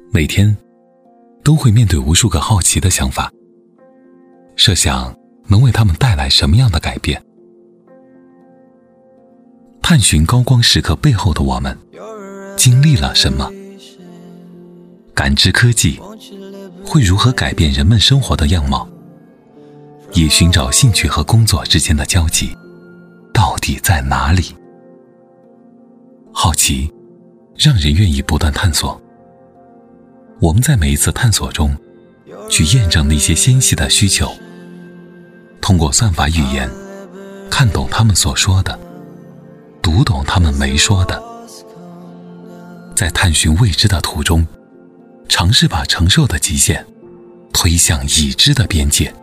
每天都会面对无数个好奇的想法，设想能为他们带来什么样的改变。探寻高光时刻背后的我们经历了什么，感知科技会如何改变人们生活的样貌，以寻找兴趣和工作之间的交集到底在哪里。好奇让人愿意不断探索，我们在每一次探索中去验证那些纤细的需求，通过算法语言看懂他们所说的，读懂他们没说的，在探寻未知的途中，尝试把承受的极限推向已知的边界。